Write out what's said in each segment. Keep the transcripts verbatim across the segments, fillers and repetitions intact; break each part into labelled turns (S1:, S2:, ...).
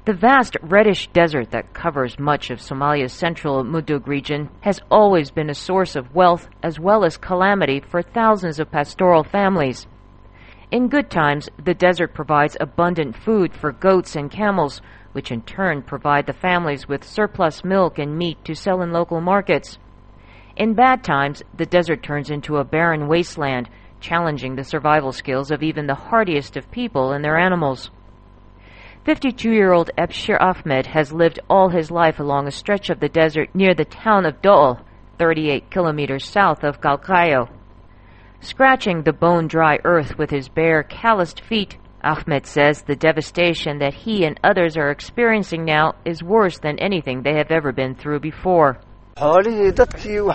S1: The vast reddish desert that covers much of Somalia's central Mudug region has always been a source of wealth as well as calamity for thousands of pastoral families. In good times, the desert provides abundant food for goats and camels, which in turn provide the families with surplus milk and meat to sell in local markets. In bad times, the desert turns into a barren wasteland, challenging the survival skills of even the hardiest of people and their animals. fifty-two-year-old Ebshir Ahmed has lived all his life along a stretch of the desert near the town of Do'ol, thirty-eight kilometers south of Galkayo. Scratching the bone-dry earth with his bare, calloused feet, Ahmed says the devastation that he and others are experiencing now is worse than anything they have ever been through before. He says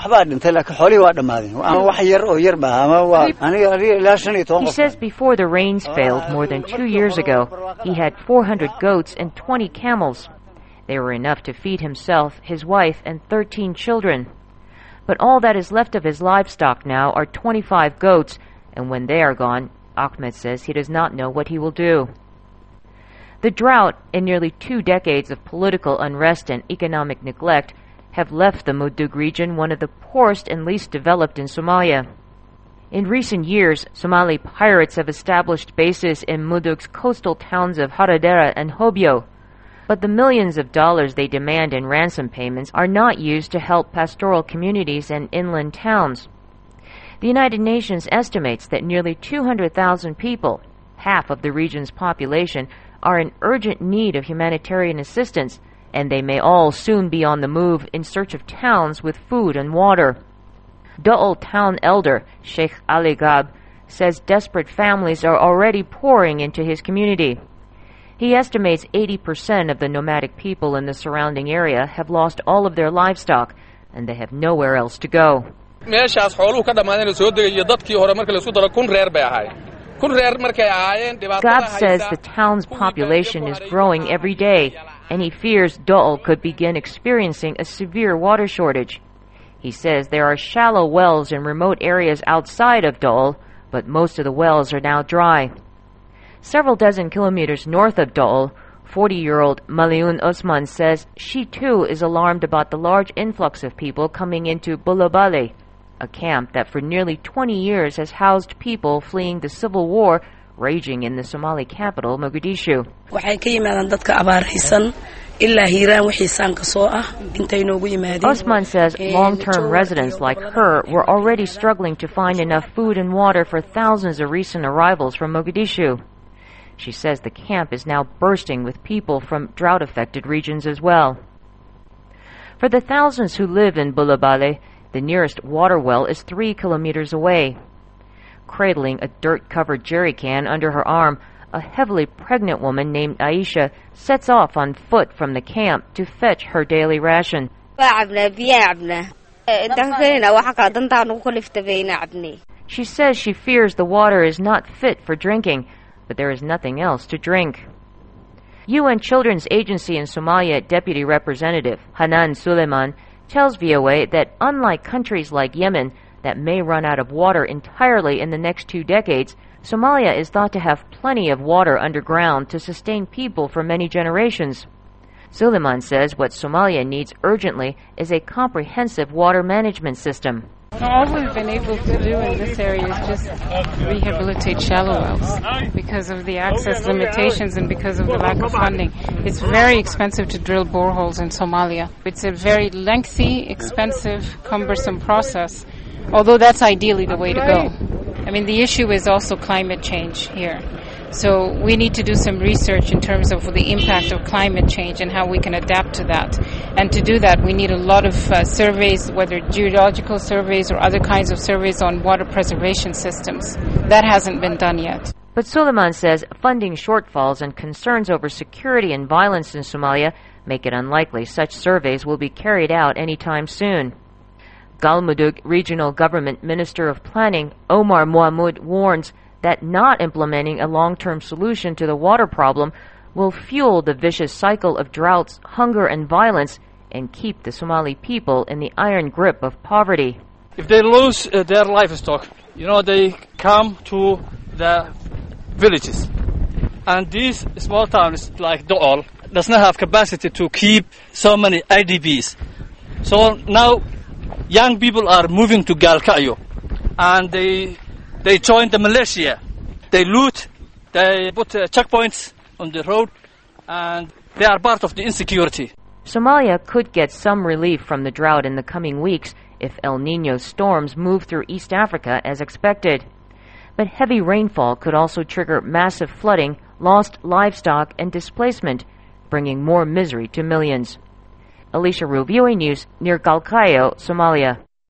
S1: before the rains failed more than two years ago, he had four hundred goats and twenty camels. They were enough to feed himself, his wife, and thirteen children. But all that is left of his livestock now are twenty-five goats, and when they are gone, Ahmed says he does not know what he will do. The drought and nearly two decades of political unrest and economic neglect have left the Mudug region one of the poorest and least developed in Somalia. In recent years, Somali pirates have established bases in Mudug's coastal towns of Haradera and Hobyo, but the millions of dollars they demand in ransom payments are not used to help pastoral communities and inland towns. The United Nations estimates that nearly two hundred thousand people, half of the region's population, are in urgent need of humanitarian assistance, and they may all soon be on the move in search of towns with food and water. Do'ol town elder Sheikh Ali Gab says desperate families are already pouring into his community. He estimates eighty percent of the nomadic people in the surrounding area have lost all of their livestock, and they have nowhere else to go. Gab says the town's population is growing every day, and he fears Do'ol could begin experiencing a severe water shortage. He says there are shallow wells in remote areas outside of Do'ol, but most of the wells are now dry. Several dozen kilometers north of Do'ol, forty-year-old Maliun Osman says she too is alarmed about the large influx of people coming into Bulabale, a camp that for nearly twenty years has housed people fleeing the civil war raging in the Somali capital, Mogadishu. Osman says long-term residents like her were already struggling to find enough food and water for thousands of recent arrivals from Mogadishu. She says the camp is now bursting with people from drought-affected regions as well. For the thousands who live in Bulabale, the nearest water well is three kilometers away. Cradling a dirt-covered jerry can under her arm, a heavily pregnant woman named Aisha sets off on foot from the camp to fetch her daily ration. She says she fears the water is not fit for drinking, but there is nothing else to drink. U N Children's Agency in Somalia Deputy Representative Hanan Suleiman tells V O A that unlike countries like Yemen that may run out of water entirely in the next two decades, Somalia is thought to have plenty of water underground to sustain people for many generations. Suleiman says what Somalia needs urgently is a comprehensive water management system.
S2: All we've been able to do in this area is just rehabilitate shallow wells because of the access limitations and because of the lack of funding. It's very expensive to drill boreholes in Somalia. It's a very lengthy, expensive, cumbersome process, although that's ideally the way to go. I mean, the issue is also climate change here. So we need to do some research in terms of the impact of climate change and how we can adapt to that. And to do that, we need a lot of uh, surveys, whether geological surveys or other kinds of surveys on water preservation systems. That hasn't been done yet.
S1: But Suleiman says funding shortfalls and concerns over security and violence in Somalia make it unlikely such surveys will be carried out anytime soon. Galmudug Regional Government Minister of Planning Omar Mohamud warns that not implementing a long-term solution to the water problem will fuel the vicious cycle of droughts, hunger, and violence and keep the Somali people in the iron grip of poverty.
S3: If they lose uh, their livestock, you know, they come to the villages. And these small towns like Do'ol, does not have capacity to keep so many I D Ps. So now young people are moving to Galkayo, and they they join the militia. They loot, they put uh, checkpoints on the road, and they are part of the insecurity.
S1: Somalia could get some relief from the drought in the coming weeks if El Niño storms move through East Africa as expected. But heavy rainfall could also trigger massive flooding, lost livestock, and displacement, bringing more misery to millions. Alicia Rue, V O A News, near Galkayo, Somalia.